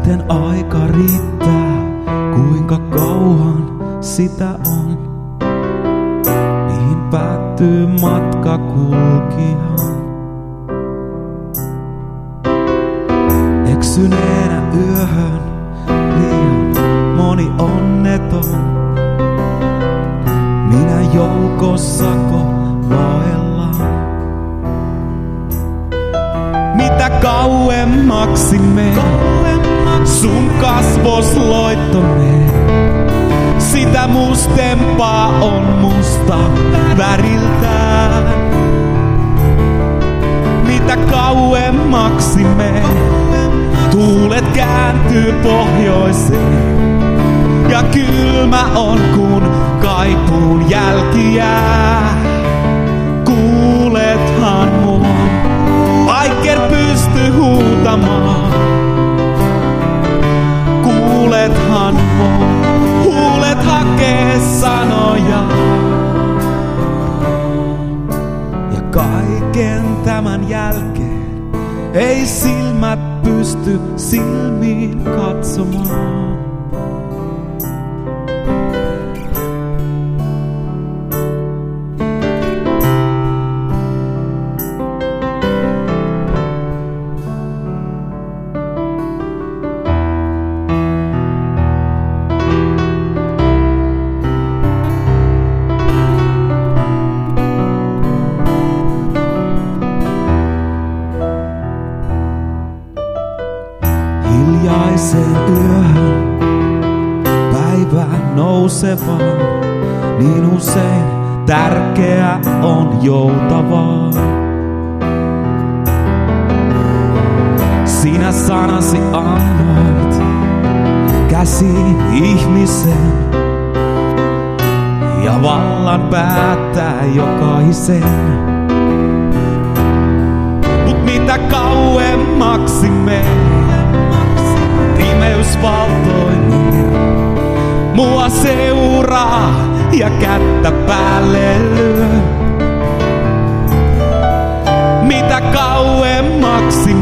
miten aika riittää, kuinka kauan sitä on, mihin päättyy matka kulkijan. Eksyneenä yöhön liian moni onneton, minä joukossako vaellaan. Mitä kauemmaksi menen, sun kasvos loittoneen, sitä mustempaa on musta väriltään. Mitä kauemmaksi menen, tuulet kääntyy pohjoiseen, ja kylmä on kun kaipuun jälki jää. Kuulethan mua, vaikken pysty huutamaan. Kuulethan mua, huulet hakee sanoja. Ja kaiken tämän jälkeen ei silmät pysty silmiin katsomaan. Hiljaiseen yöhön päivään nousevaan, niin usein tärkeä on joutavaa. Sinä sanasi annoit käsiin ihmisen, ja vallan päättää jokaisen. Mut mitä kauemmaksi pimeys valtoinen mua seuraa ja kättä päälle lyö. Mitä kauemmaksi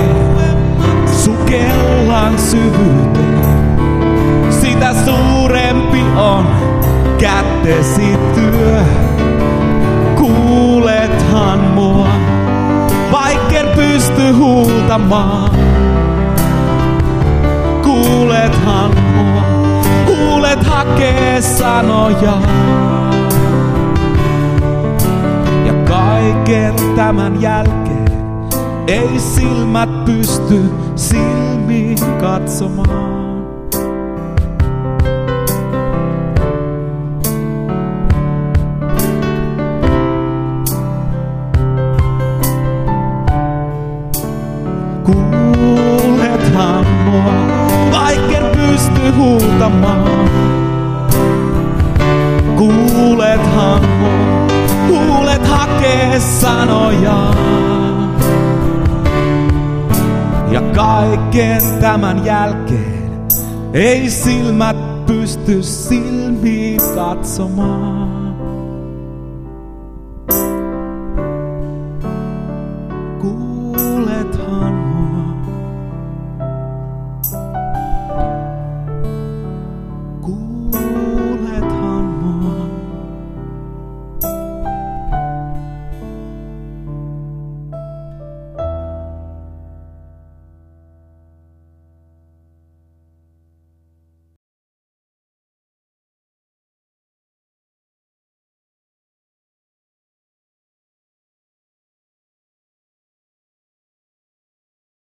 sukellaan syvyyteen, sitä suurempi on kättesi työ. Kuulethan mua, vaikken pysty huutamaan. Kuulethan mua, huulet hakee sanoja. Ja kaiken tämän jälkeen ei silmät pysty silmiin katsomaan. Kuulethan mua, vaikken pysty huutamaan. Kuulethan mua, huulet hakee sanoja. Ja kaiken tämän jälkeen ei silmät pysty silmiin katsomaan.